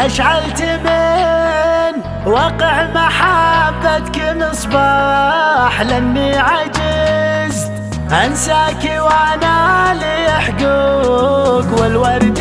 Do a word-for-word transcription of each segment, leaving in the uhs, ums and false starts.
أشعلت من وقع محبتك مصباح، لاني عجزت أنساك وأنا لي حقوق، والورد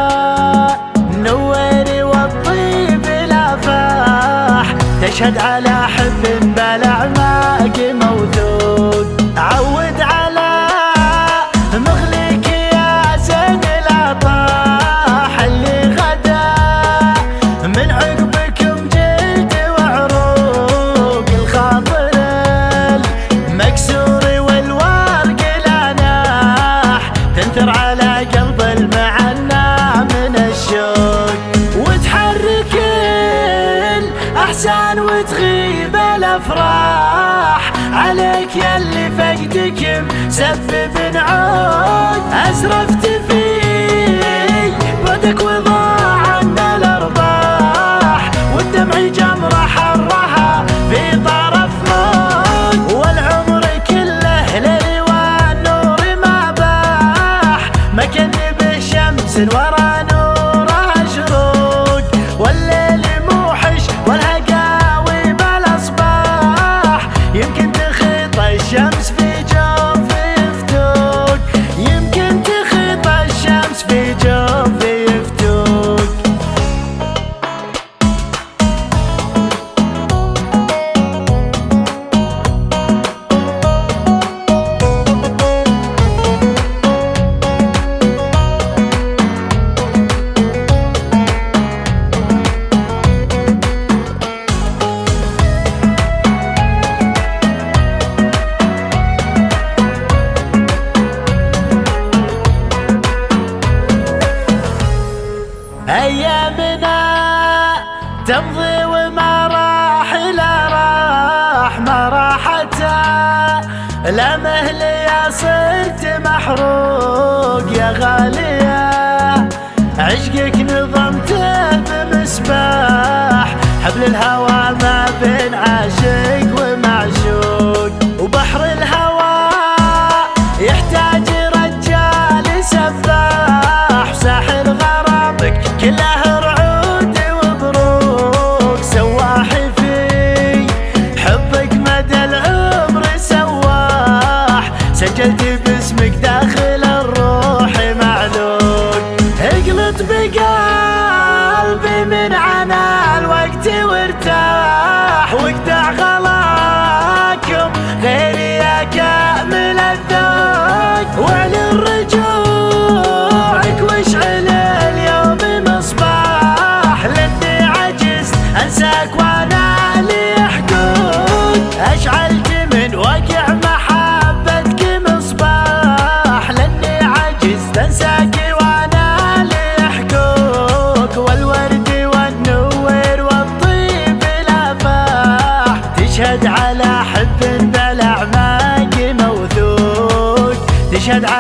والنور والطيب الأفاح تشهد على حب بالأعماق موثوق. عود على مغلك يا زين الأطاح اللي غدا من عقبكم جلد وعروق، الخاطر المكسور والورق الأناح تنثر على قلب المعنى من الشوق، وتحرك الأحزان وتغيب الأفراح عليك ياللي فقدك مسبب عود. أسرفت في بعدك وضاع عنا الأرباح، والدمع جمرة حرها في طرف موت، والعمر كله ليل والنور ما باح مكني شمس ورا نوره شروق، والليل موحش والهقاوي بالاصباح يمكن تخيط الشمس في جوف يفتوق، يمكن تخيط الشمس في جوف يفتوق. أيامنا تمضي وما راح لا راح ما راحتا، لا مهل يا صرت محروق يا غالية، عشقك نظمته بمسباح حبل الهوى ما بين عاشق ومعشوق، وبحر الهوى يحتاج رجال سباح، ساحل غرامك كله رعود وبروق، سواح في حبك مدى العمر سواح، سجلت باسمك داخل الروح معلوق، اقلط بقلبي من عنا الوقت وارتاح، واقطع غلاكم غيري يا كامل الذوق، واعلن رجوعك واشعل اليوم مصباح، لاني عجزت انساك وانا لي حقوق. اشعلت من وقع محبتك مصباح، لاني عجزت انساك وانا لي حقوق، والورد والنور والطيب الافاح تشهد على حب بالاعماق موثوق، تشهد